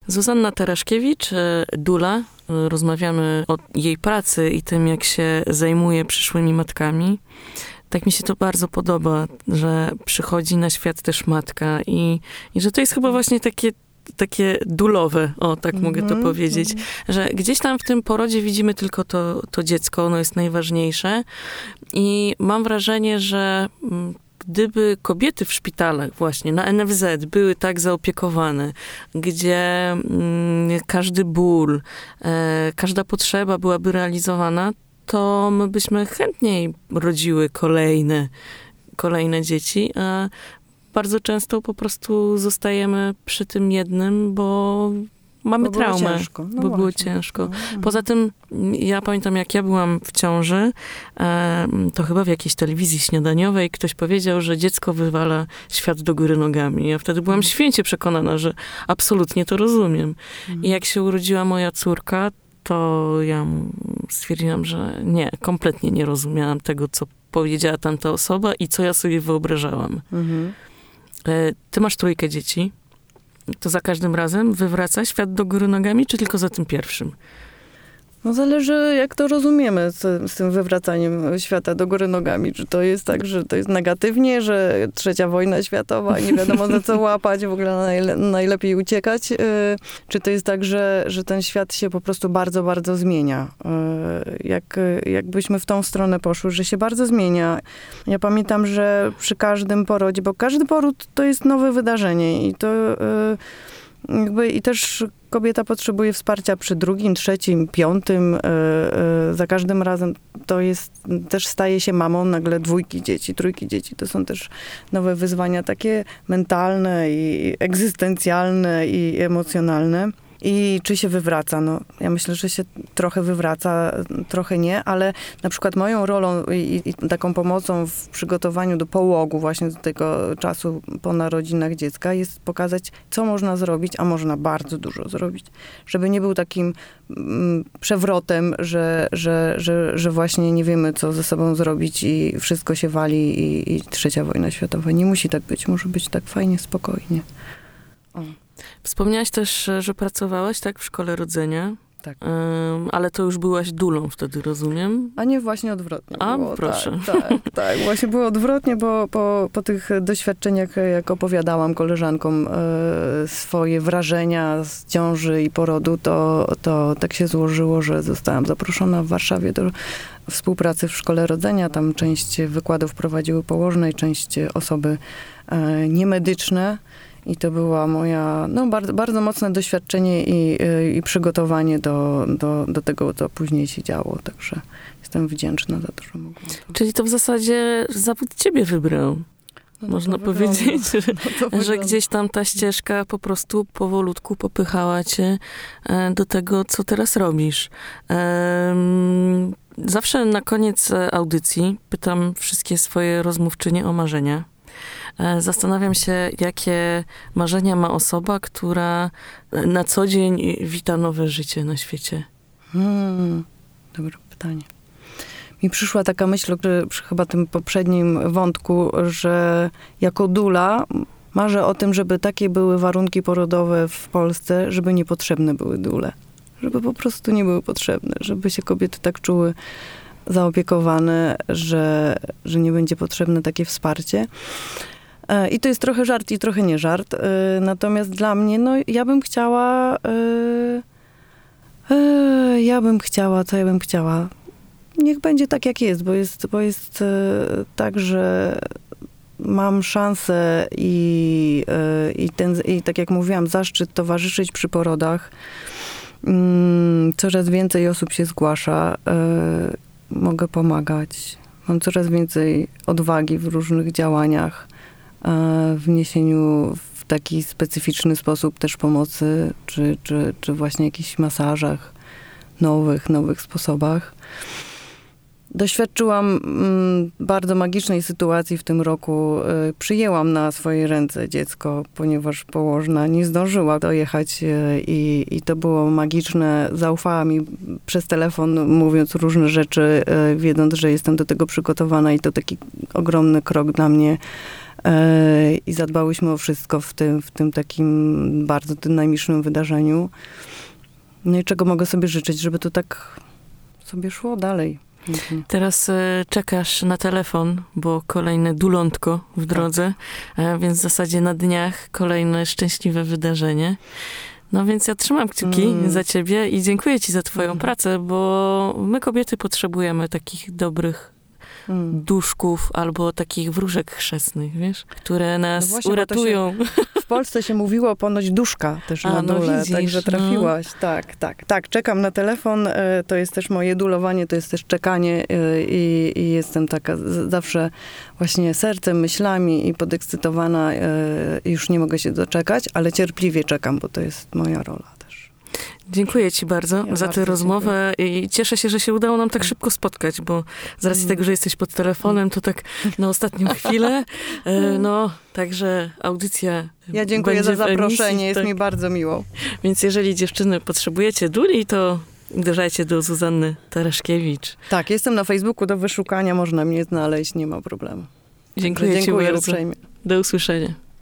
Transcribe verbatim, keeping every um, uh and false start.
Zuzanna Tereszkiewicz, doula. Rozmawiamy o jej pracy i tym, jak się zajmuje przyszłymi matkami. Tak mi się to bardzo podoba, że przychodzi na świat też matka i, i że to jest chyba właśnie takie takie dulowe, o tak mm-hmm, mogę to powiedzieć, mm-hmm. że gdzieś tam w tym porodzie widzimy tylko to, to dziecko, ono jest najważniejsze i mam wrażenie, że gdyby kobiety w szpitalach właśnie na N F Z były tak zaopiekowane, gdzie mm, każdy ból, e, każda potrzeba byłaby realizowana, to my byśmy chętniej rodziły kolejne, kolejne dzieci, a bardzo często po prostu zostajemy przy tym jednym, bo mamy bo traumę, było ciężko. No bo właśnie. było ciężko. No. Poza tym, ja pamiętam, jak ja byłam w ciąży, to chyba w jakiejś telewizji śniadaniowej ktoś powiedział, że dziecko wywala świat do góry nogami. Ja wtedy byłam Mhm. święcie przekonana, że absolutnie to rozumiem. Mhm. I jak się urodziła moja córka, to ja stwierdziłam, że nie, kompletnie nie rozumiałam tego, co powiedziała tamta osoba i co ja sobie wyobrażałam. Mhm. Ty masz trójkę dzieci. To za każdym razem wywraca świat do góry nogami, czy tylko za tym pierwszym? No zależy, jak to rozumiemy z, z tym wywracaniem świata do góry nogami. Czy to jest tak, że to jest negatywnie, że trzecia wojna światowa, nie wiadomo za co łapać, w ogóle najle, najlepiej uciekać. Yy, czy to jest tak, że, że ten świat się po prostu bardzo, bardzo zmienia. Yy, jak, jakbyśmy w tą stronę poszły, że się bardzo zmienia. Ja pamiętam, że przy każdym porodzie, bo każdy poród to jest nowe wydarzenie i to yy, jakby i też kobieta potrzebuje wsparcia przy drugim, trzecim, piątym. Za każdym razem to jest, też staje się mamą nagle dwójki dzieci, trójki dzieci. To są też nowe wyzwania takie mentalne i egzystencjalne i emocjonalne. I czy się wywraca? No, ja myślę, że się trochę wywraca, trochę nie, ale na przykład moją rolą i, i taką pomocą w przygotowaniu do połogu, właśnie do tego czasu po narodzinach dziecka, jest pokazać, co można zrobić, a można bardzo dużo zrobić. Żeby nie był takim mm, przewrotem, że, że, że, że właśnie nie wiemy, co ze sobą zrobić i wszystko się wali i, i trzecia wojna światowa. Nie musi tak być, może być tak fajnie, spokojnie. O. Wspomniałaś też, że pracowałaś, tak, w szkole rodzenia. Tak. Um, ale to już byłaś dulą wtedy, rozumiem? A nie, właśnie odwrotnie A, było. proszę. Tak, tak, tak. Właśnie było odwrotnie, bo po, po tych doświadczeniach, jak opowiadałam koleżankom e, swoje wrażenia z ciąży i porodu, to, to tak się złożyło, że zostałam zaproszona w Warszawie do współpracy w szkole rodzenia. Tam część wykładów prowadziły położne i część osoby e, niemedyczne. I to była moja, no bardzo, bardzo mocne doświadczenie i, i przygotowanie do, do, do tego, co później się działo. Także jestem wdzięczna za to, że mogłam. To... Czyli to w zasadzie zawód ciebie wybrał. No, Można powiedzieć, że, no że gdzieś tam ta ścieżka po prostu powolutku popychała cię do tego, co teraz robisz. Zawsze na koniec audycji pytam wszystkie swoje rozmówczynie o marzenia. Zastanawiam się, jakie marzenia ma osoba, która na co dzień wita nowe życie na świecie. Hmm, dobre pytanie. Mi przyszła taka myśl przy chyba tym poprzednim wątku, że jako dula marzę o tym, żeby takie były warunki porodowe w Polsce, żeby niepotrzebne były dule. Żeby po prostu nie były potrzebne. Żeby się kobiety tak czuły zaopiekowane, że, że nie będzie potrzebne takie wsparcie. I to jest trochę żart i trochę nie żart. Natomiast dla mnie, no ja bym chciała, ja bym chciała, co ja bym chciała? Niech będzie tak, jak jest, bo jest, bo jest tak, że mam szansę i, i, ten, i tak jak mówiłam, zaszczyt towarzyszyć przy porodach. Coraz więcej osób się zgłasza. Mogę pomagać. Mam coraz więcej odwagi w różnych działaniach, w niesieniu w taki specyficzny sposób też pomocy, czy, czy, czy właśnie jakichś masażach, nowych, nowych sposobach. Doświadczyłam mm, bardzo magicznej sytuacji w tym roku. Y, przyjęłam na swoje ręce dziecko, ponieważ położna nie zdążyła dojechać y, i, i to było magiczne. Zaufała mi przez telefon, mówiąc różne rzeczy, y, wiedząc, że jestem do tego przygotowana i to taki ogromny krok dla mnie e, i zadbałyśmy o wszystko w tym, w tym takim bardzo dynamicznym wydarzeniu. No i czego mogę sobie życzyć, żeby to tak sobie szło dalej. Teraz e, czekasz na telefon, bo kolejne dulątko w drodze, e, więc w zasadzie na dniach kolejne szczęśliwe wydarzenie. No więc ja trzymam kciuki mm. za ciebie i dziękuję ci za twoją mm. pracę, bo my kobiety potrzebujemy takich dobrych mm. duszków albo takich wróżek chrzestnych, wiesz, które nas no właśnie, uratują. Się, w Polsce się mówiło ponoć duszka też A, na dule, no widzisz, także trafiłaś. No. Tak, tak, tak. Czekam na telefon, to jest też moje dulowanie, to jest też czekanie i, i jestem taka zawsze właśnie sercem, myślami i podekscytowana. Już nie mogę się doczekać, ale cierpliwie czekam, bo to jest moja rola też. Dziękuję ci bardzo ja za tę rozmowę dziękuję. I cieszę się, że się udało nam tak szybko spotkać, bo z racji mm. tego, że jesteś pod telefonem, to tak na ostatnią chwilę. No, także audycja Ja dziękuję będzie za zaproszenie, emisji, jest tak. mi bardzo miło. Więc jeżeli dziewczyny potrzebujecie duli, to uderzajcie do Zuzanny Taraszkiewicz. Tak, jestem na Facebooku do wyszukania, można mnie znaleźć, nie ma problemu. Dziękuję, dziękuję ci bardzo. uprzejmie. Do usłyszenia.